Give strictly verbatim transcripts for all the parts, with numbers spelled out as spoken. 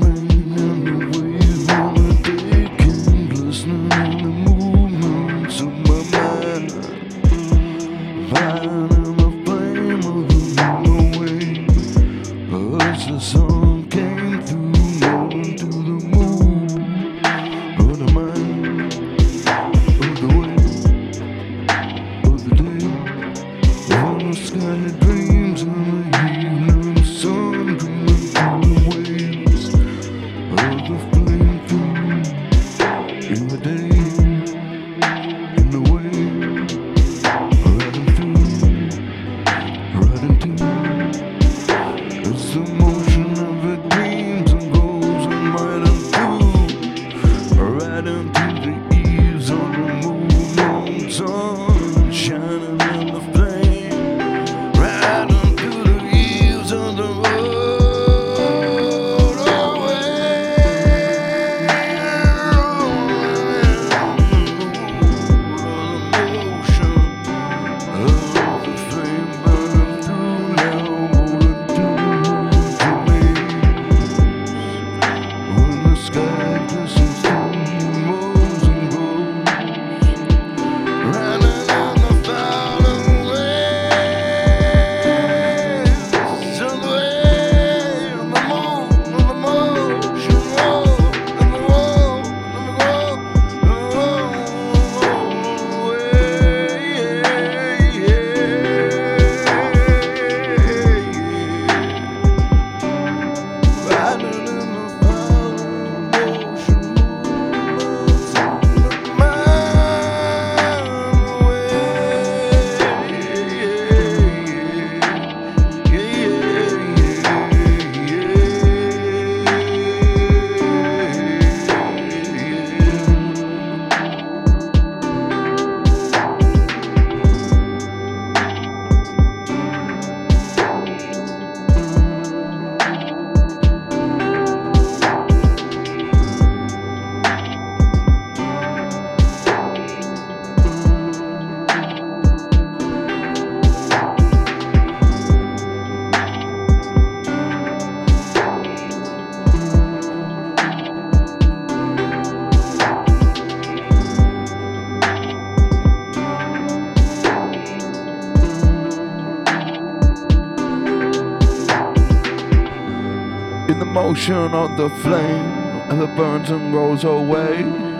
In the motion of the flame, and it burns and rolls away.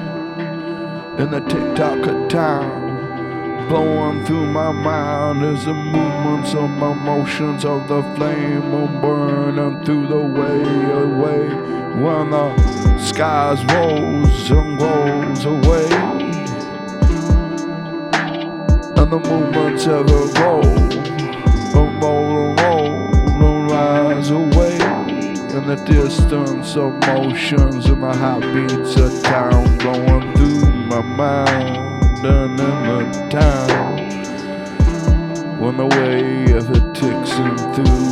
In the tick-tock of time, blowing through my mind is the movements of my motions of the flame, I'm burning through the way away. When the skies rolls and rolls away, and the movements ever roll, and roll and roll and rise away. In the distance of motions and the heartbeats of time going through my mind and in the town. When the wave it ticks in through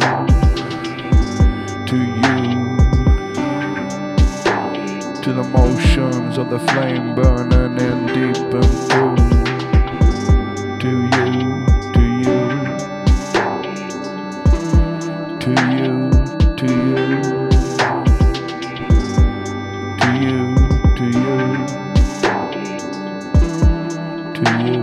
to you, to the motions of the flame burning in deep and through to you, to you, to you. To you, to you, to you, to you.